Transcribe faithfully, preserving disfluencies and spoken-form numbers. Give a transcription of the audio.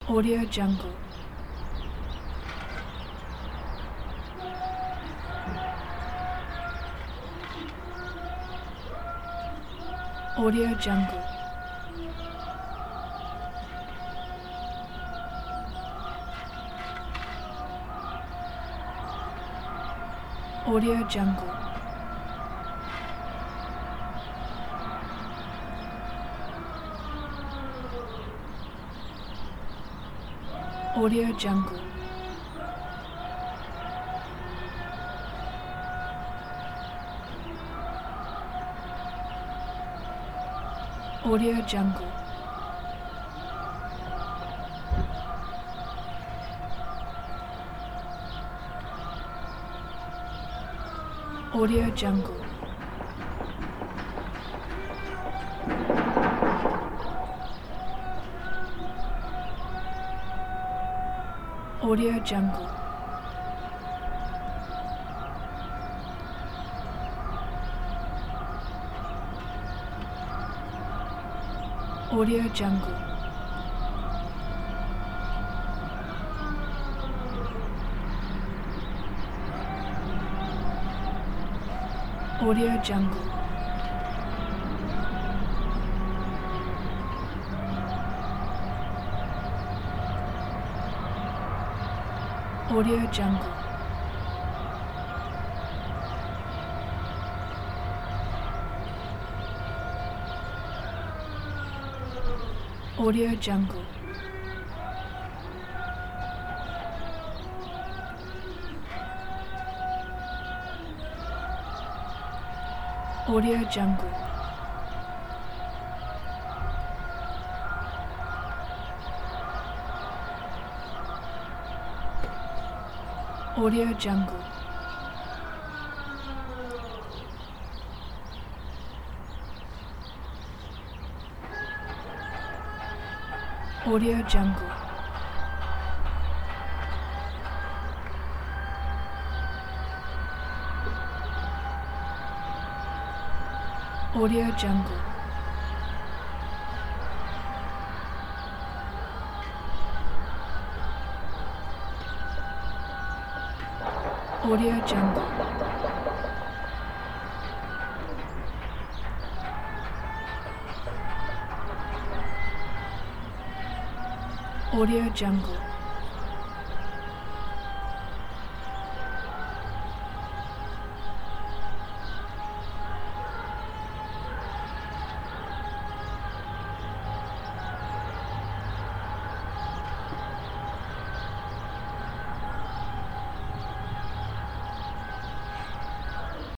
Audio Jungle. Audio Jungle. Audio Jungle. Audio Jungle. Audio Jungle. Audio Jungle. Audio Jungle. Audio Jungle. Audio Jungle. Audio Jungle. Audio Jungle. Audio Jungle. Audio Jungle. Audio Jungle. Audio Jungle. Audio Jungle. Audio Jungle.